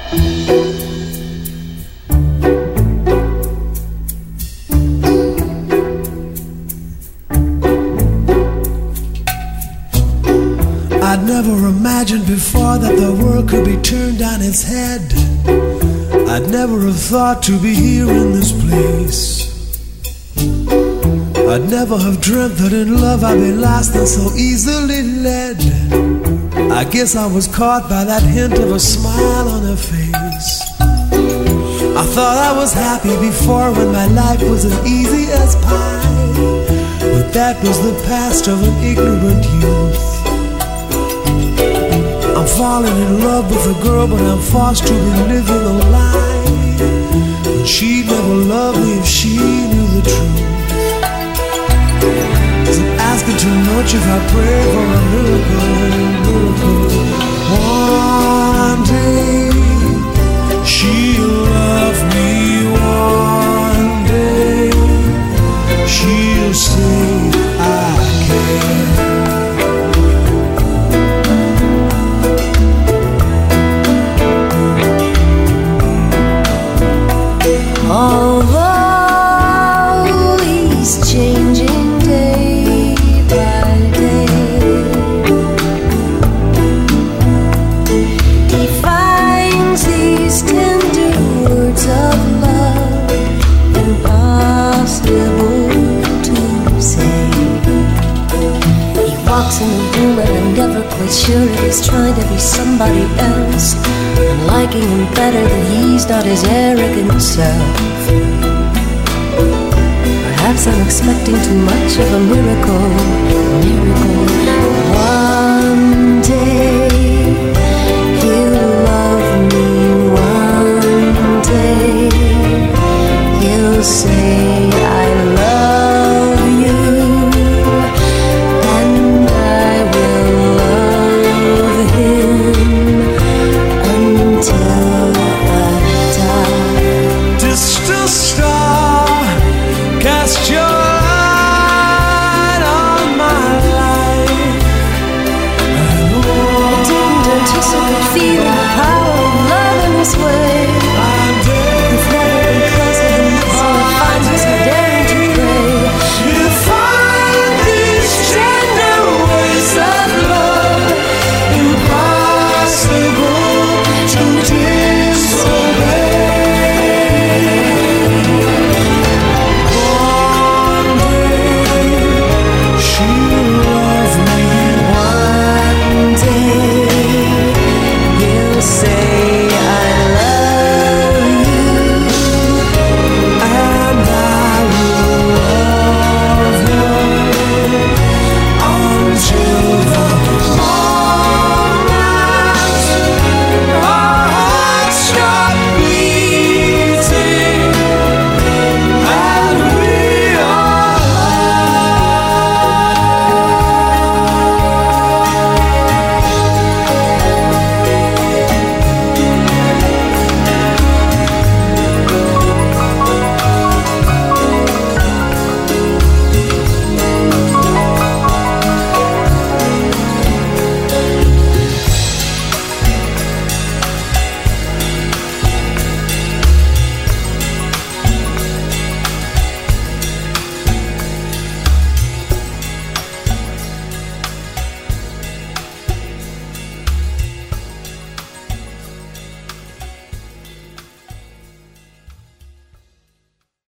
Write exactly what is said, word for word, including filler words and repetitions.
I'd never imagined before that the world could be turned on its head. I'd never have thought to be here in this place. I'd never have dreamt that in love I'd be lost and so easily led. I guess I was caught by that hint of a smile on her face. I thought I was happy before when my life was as easy as pie. But that was the past of an ignorant youth. I'm falling in love with a girl, but I'm forced to be living a lie. And she'd never love me if she knew the truth. Is it asking too much if I pray for a miracle, miracle? One day she'll love me, one day she'll say I care. Although he's changing day by day, he finds these tender words of love impossible to say. He walks in the room and I'm never quite sure if he's trying to be somebody else, and liking him better than he's not his arrogant self. Perhaps I'm expecting too much of a miracle, miracle. One day he'll love me, one day he'll say I love you, and I will love him until I die. Distant star, cast your light on my life. I Didn't anticipate feeling the power of love in this way.